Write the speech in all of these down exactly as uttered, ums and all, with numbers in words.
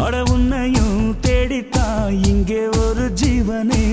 அட உன்னையும் தேடித்தான் இங்கே ஒரு ஜீவனே.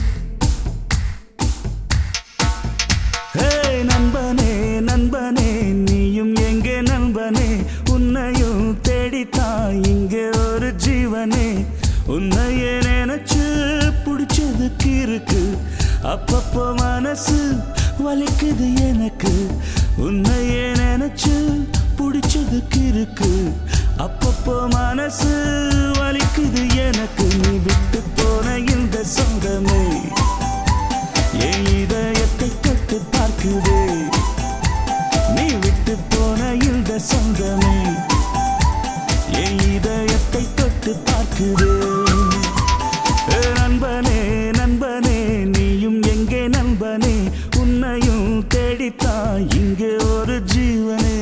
ஹே நண்பனே நண்பனே நீயும் எங்கே நண்பனே, உன்னையும் தேடித்தான் இங்கே ஒரு ஜீவனே. உன்னையே நினைச்சு பிடிச்சதுக்கு இருக்கு, அப்பப்போ மனசு வலிக்குது எனக்கு. உன்னையே நினைச்சு பிடிச்சதுக்கு இருக்கு, அப்பப்போ மனசு வலிக்குது எனக்கு. நீ விட்டு போன இந்த சொந்தமே என் இதயத்தை தொட்டு பார்க்குதே. நீ விட்டு போன இந்த சொந்தமே என் இதயத்தை தொட்டு பார்க்குதே. நண்பனே நண்பனே நீயும் எங்கே நண்பனே, உன்னையும் தேடித்தான் இங்கே ஒரு ஜீவனே.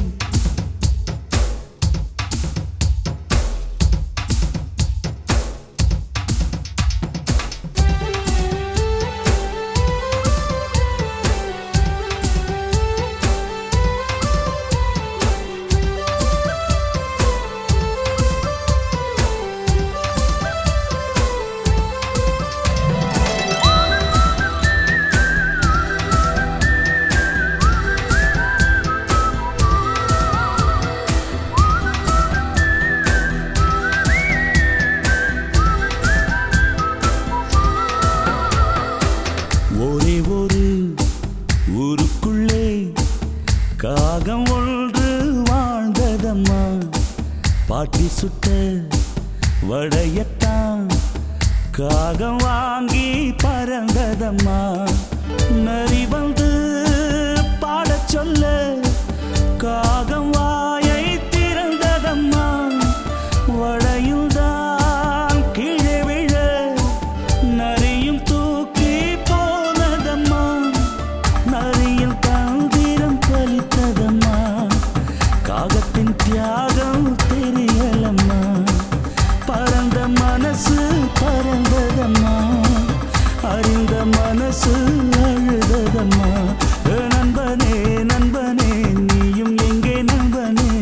ஒரே ஒரு ஊருக்குள்ளே காகம் ஒன்று வாழ்ந்ததம்மா, பாட்டி சுட்ட வடையத்தான் காகம் வாங்கி பறந்ததம்மா. நரி வந்து பாடச் சொல்ல காகம் வாயை திறந்ததம்மா. வடையில் தான் கீழே விழ நரியும் தூக்கி போனதம்மா. நரியில் தந்திரம் பலித்ததம்மா, காகத்தின் தியாகம் தெரியலம்மா. பறந்த மனசு பறந்ததம்மா, அறிந்த மனசு அழுததம்மா. நண்பனே நண்பனே நீயும் எங்கே நண்பனே,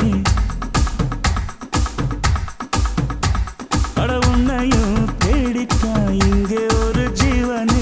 அட உன்னையும் தேடித்தான் இங்கே ஒரு ஜீவனே.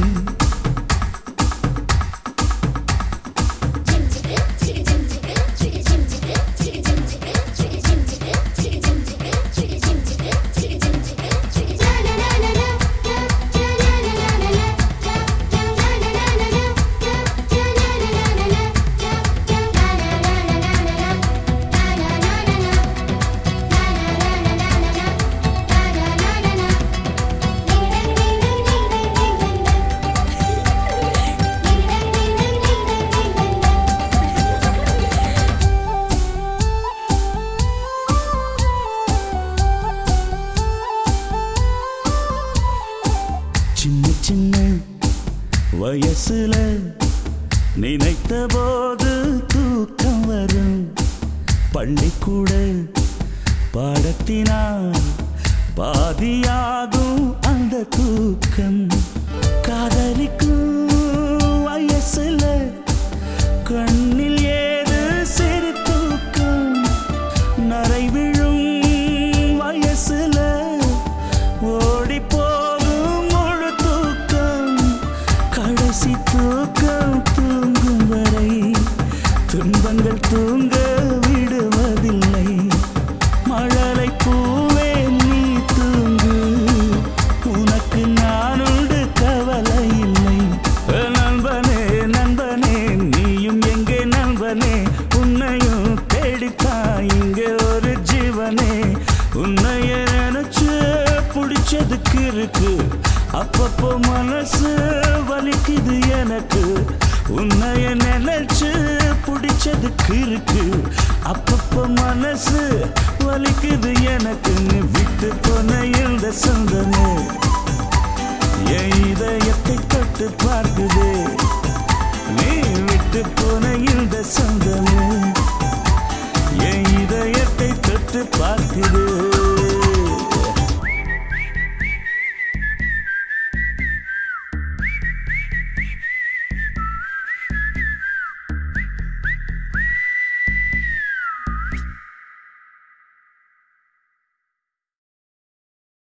சின்ன சின்ன வயசுல நினைத்த போது தூக்கம் வரும், பள்ளிக்கூட பாடத்தினால் பாதியாகும் அந்த தூக்கம். காதலிக்கும் வயசுல கண்ணில் ஏது சிறு தூக்கம், நரை விழும் வயசுல ஓடி போகும் முழு தூக்கம். கடைசி தூக்கம் தூங்கும் வரை துன்பங்கள் தூங்க விடுவதில்லை. மழலை பூவே நீ தூங்கு, உனக்கு நான் உண்டு கவலை இல்லை. நண்பனே நண்பனே நீயும் எங்கே நண்பனே, உன்னையும் தேடித்தான் இங்கே ஒரு ஜீவனே. உன்னைய நினைச்சு பிடிச்சதுக்கு இருக்கு, அப்பப்போ மனசு வலிக்குது எனக்கு. உன்னைய நினைச்சு பிடிச்சதுக்கு இருக்கு, அப்பப்போ மனசு வலிக்குது எனக்கு. நீ விட்டு போன இந்த சொந்தமே என் இதயத்தை தொட்டு பார்க்குதே. நீ விட்டு போன இந்த சொந்தமே என் இதயத்தை தொட்டு பார்க்குது.